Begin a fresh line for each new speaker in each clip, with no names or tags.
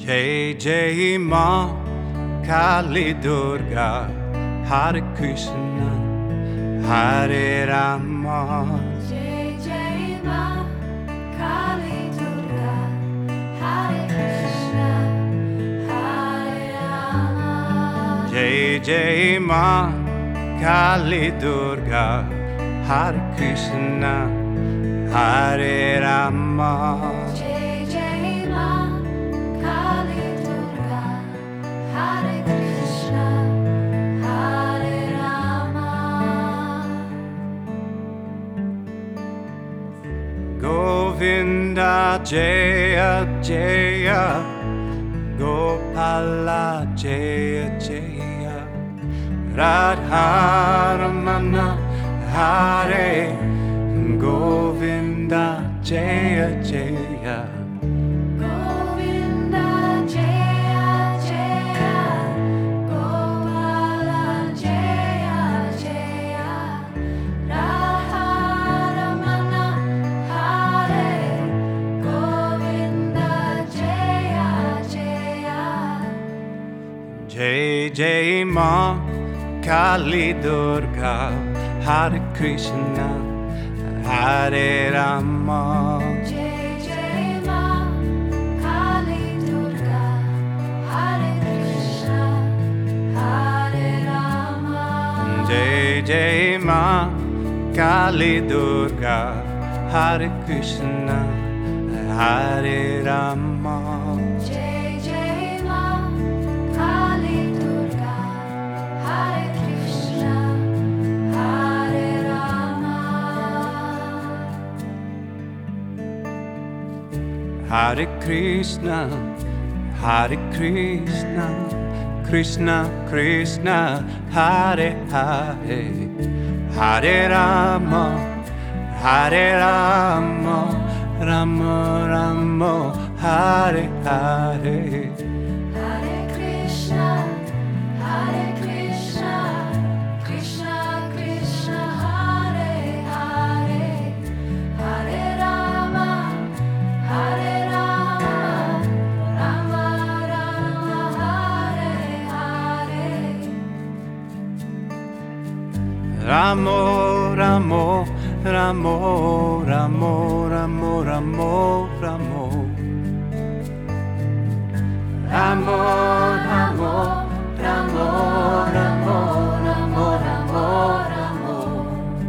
Jai Jai Ma Kali Durga Hare Krishna Hare Rama
Jai Jai Ma Kali Durga Hare Krishna Hare Rama
Jai Jai Ma Kali Durga Hare Krishna Hare Rama
Jai Jai Ma Kali Durga Hare Krishna Hare Rama
Govinda Jaya Jaya Gopala Jaya Jaya Radharamana Hare Govinda Jaya Jaya
Govinda Jaya Jaya Gopala Jaya Jaya Radharamana Hare Govinda Jaya Jaya
Jai Jai Ma Kali Durga Hare Krishna Hare Rama
Jai Jai Ma Kali Durga Hare Krishna Hare Rama
Jai Jai Ma Kali Durga Hare Krishna Hare Rama
Jai Jai Ma Kali Durga Hare Krishna Hare Rama
Hare Krishna Hare Krishna Krishna Krishna Hare Hare Hare Rama Hare Rama Rama Rama Hare Hare
Hare Krishna Hare Krishna Krishna Krishna Hare Hare Hare Rama Hare Rama Rama Rama Hare Hare
Ramo Ramo Ramo Ramo Ramo Ramo Ramo Ramo Ramo Ramo Ramo Ramo Ramo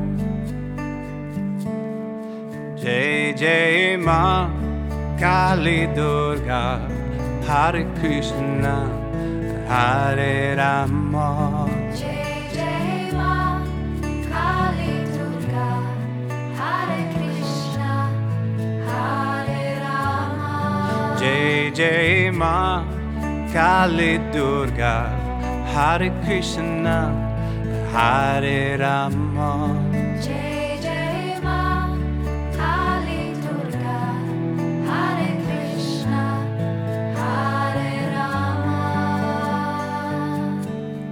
Jai Jai Ma Kali Durga Hare Krishna Hare Rama
Jai Jai Ma Kali Durga Hare Krishna Hare Rama
Jai Jai Ma Kali Durga Hare Krishna Hare Rama
Jai Jai Ma Kali Durga Hare Krishna Hare Rama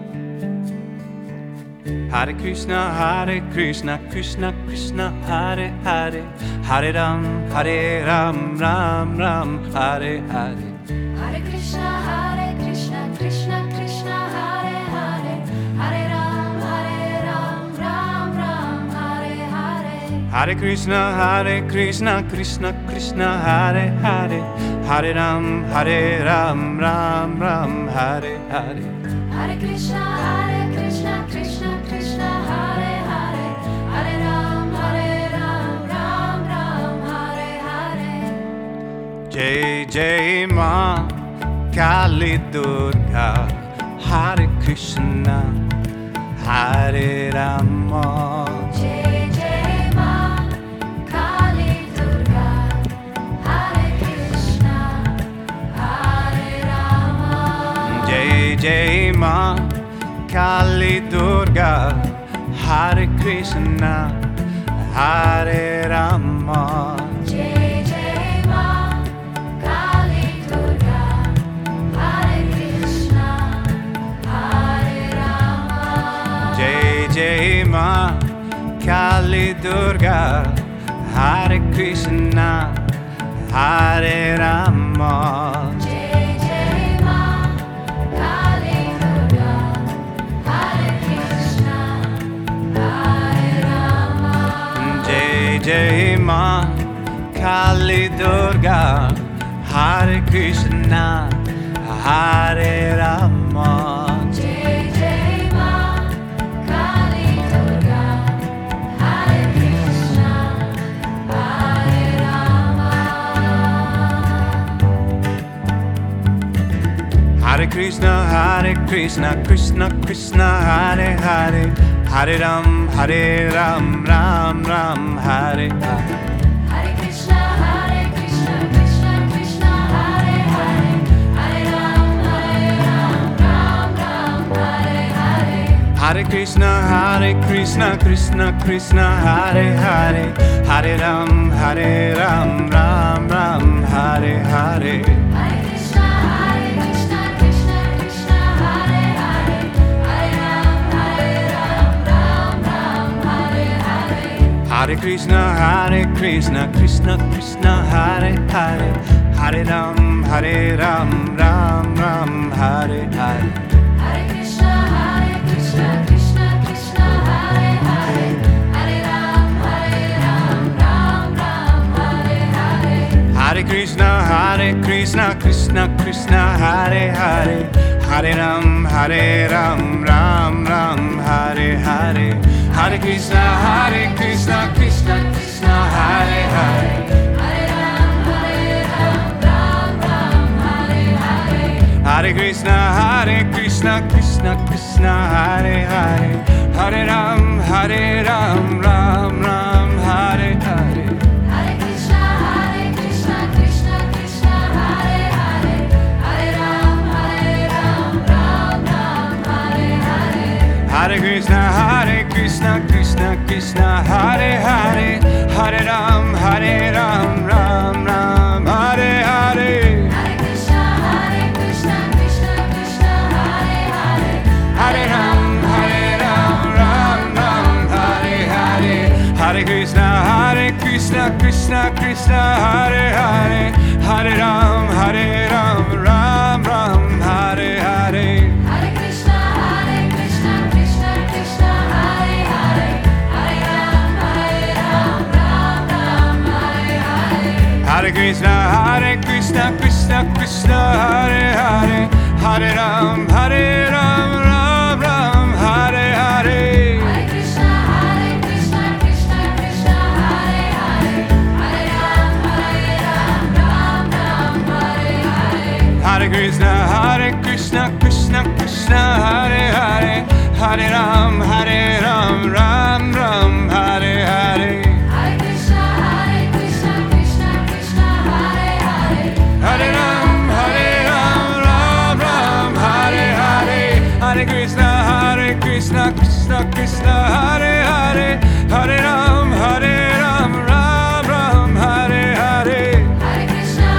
Hare Krishna Krishna Krishna Hare Hare Hare Ram Ram Ram Hare Hare
Hare Krishna Krishna Krishna Hare Hare Hare Ram Ram Ram Hare Hare
Hare Krishna Krishna Krishna Hare Hare Hare Ram Ram Ram Hare Hare
Hare Krishna Krishna Krishna Hare Hare Hare Ram Ram Ram Hare Hare
Jai Jai Ma Kali Durga Hare Krishna Hare Rama
Jai Jai Ma Kali Durga Hare Krishna Hare Rama
Jai Jai Ma Kali Durga Hare Krishna Hare Rama
Jai Jai Ma Kali Durga Hare Krishna Hare Rama
Jai Jai Ma Kali Durga Hare Krishna Hare Rama
Jai Jai
Ma Kali Durga, Hare Krishna, Hare Rama.
Jai Jai Ma Kali Durga, Hare Krishna, Hare Rama.
Hare Krishna, Krishna Krishna, Hare Hare, Hare Ram, Ram Ram, Hare Hare.
Hare Krishna, Krishna Krishna, Hare Hare, Hare Ram, Ram Ram, Hare Hare.
Hare Krishna, Krishna Krishna, Hare Hare, Hare Ram, Ram Ram, Hare Hare.
Hare Krishna, Krishna Krishna, Hare Hare, Hare Ram, Ram Ram, Hare Hare.
Hare Krishna, Krishna Krishna, Hare Hare, Hare Ram, Ram Ram, Hare Hare.
Hare Krishna, Krishna Krishna, Hare Hare, Hare Ram, Ram Ram, Hare Hare.
Hare Krishna, Krishna Krishna, Hare Hare, Hare Ram, Ram Ram, Hare Hare. Hare Krishna, Krishna Krishna, Hare Hare.
Hare Ram, Ram Ram, Hare Hare.
Hare Krishna, Krishna Hare Hare, Hare Ram, Ram Ram, Hare Hare.
Hare Krishna, Krishna Krishna, Hare Hare, Hare Ram, Ram Ram, Hare Hare.
Hare Krishna, Krishna Hare Hare, Hare Ram, Ram Ram, Hare Hare.
Hare Krishna, Krishna Hare Hare,
Hare Ram, Ram Ram, Hare Hare. Hare Krishna, Krishna Hare Hare, Hare Ram, Ram Ram, Hare Hare.
Hare Krishna, Krishna Hare Hare, Hare Ram, Ram Ram, Hare Hare.
Hare Krishna, Krishna Hare Hare, Hare Ram, Ram Ram, Hare Hare.
Hare Krishna, Krishna Hare Hare, Hare Ram, Ram Ram, Hare Hare.
Hare Krishna, Krishna Hare Hare, Hare Ram, Ram Ram, Hare Hare.
Hare Krishna, Krishna Hare Hare,
Hare Ram, Ram Ram, Hare Hare. Hare Krishna, Krishna Hare Hare, Hare Ram, Ram Ram, Hare Hare.
Hare Krishna,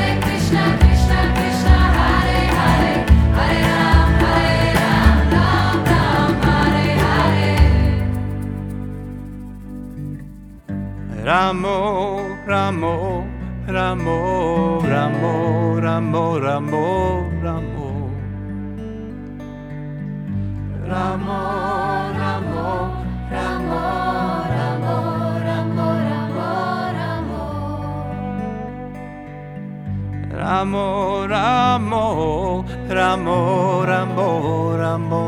Krishna Hare Hare, Hare Ram, Ram Ram, Hare Hare.
Ramo, Ramo, Ramo, Ramo, Ramo, Ramo, Ramo. Ramo, Ramo,
Ramo, Ramo, Ramo, Ramo, Ramo.
Ramo, Ramo, Ramo, Ramo, Ramo.